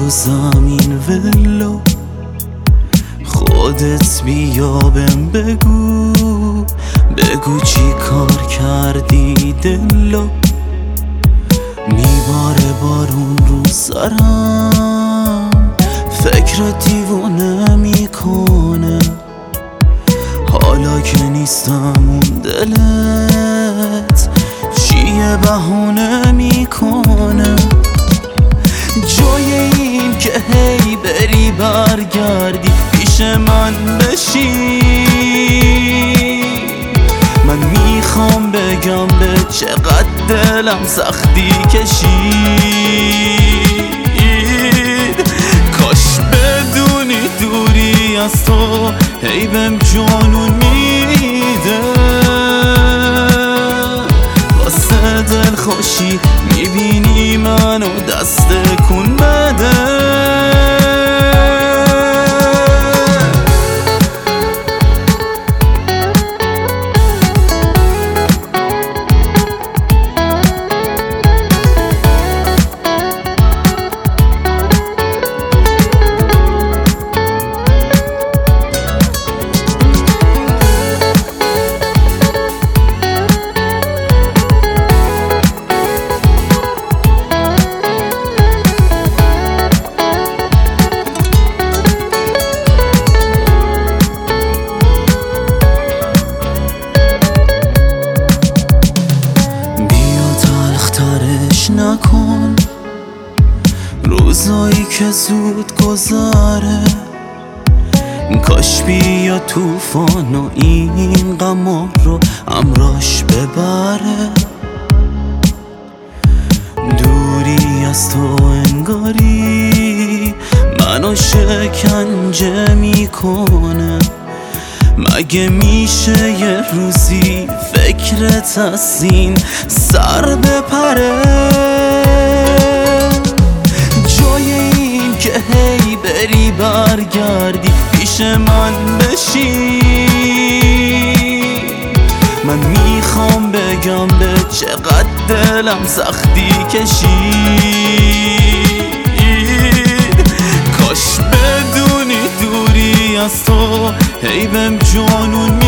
رو زمین ولو، خودت بیا بهم بگو چی کار کردی دلو. میباره بارون رو سرم، فکر دیوونه میکنه، حالا که نیستم اون دلت چیه بهونه میکنه. جای این که هی بری برگردی پیش من بشی، من میخوام بگم به چقدر دلم سختی کشید. کاش بدونی دوری از تو هی بهم جانون میده، واسه دل خوشی میبینی منو دست کن بده. نکن روزایی که زود گذره، کاش بیا طوفان و این غما رو امراش ببره. دوری از تو انگاری منو شکنجه میکنه، مگه میشه یه روزی فکرت از این سر بپره؟ جای این که هی بری برگردی پیش من بشی، من میخوام بگم به چقدر دلم سختی کشید. کاش بدونی دوری از تو هی بهم جانون